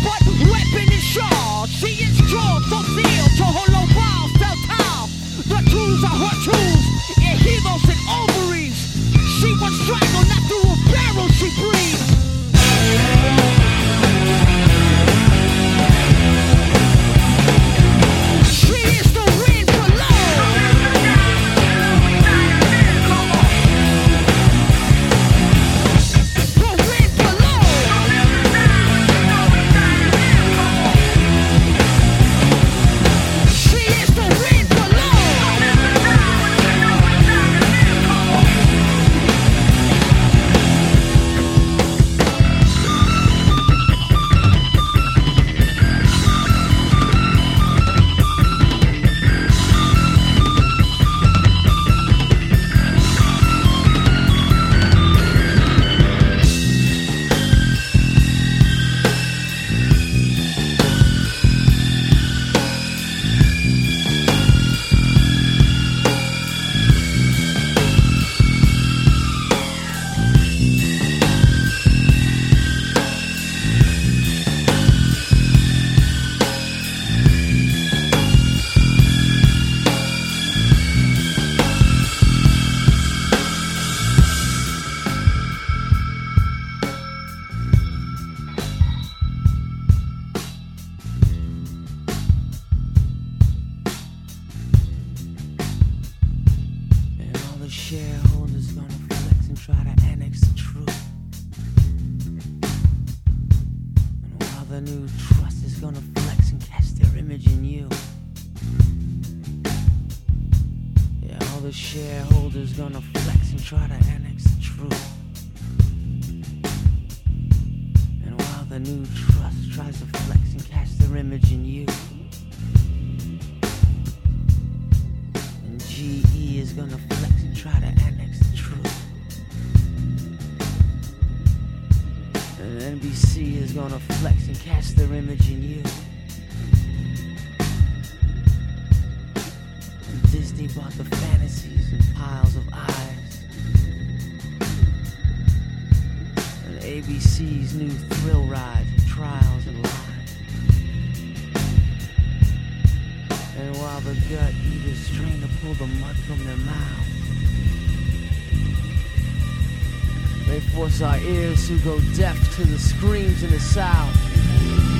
but weapon is sharp. She is strong, so sealed to hollow walls, tell tall. The tools are her tools, and heroes and ovaries. She was strangled, not through a barrel she breathed. She is the wind below. The wind below. She is the wind below. And all the shareholders gonna flex and try to annex the truth. And while the new trust is gonna flex and cast their image in you. Yeah, all the shareholders gonna flex and try to annex the truth. And while the new trust tries to flex and cast their image in you. And GE is gonna flex and try to annex the truth. And NBC is gonna flex and cast their image in you. And Disney bought the fantasies and piles of eyes. And ABC's new thrill rides and trials and lies. And while the gut eaters strain to pull the mud from their mouths, they force our ears to go deaf to the screams in the South.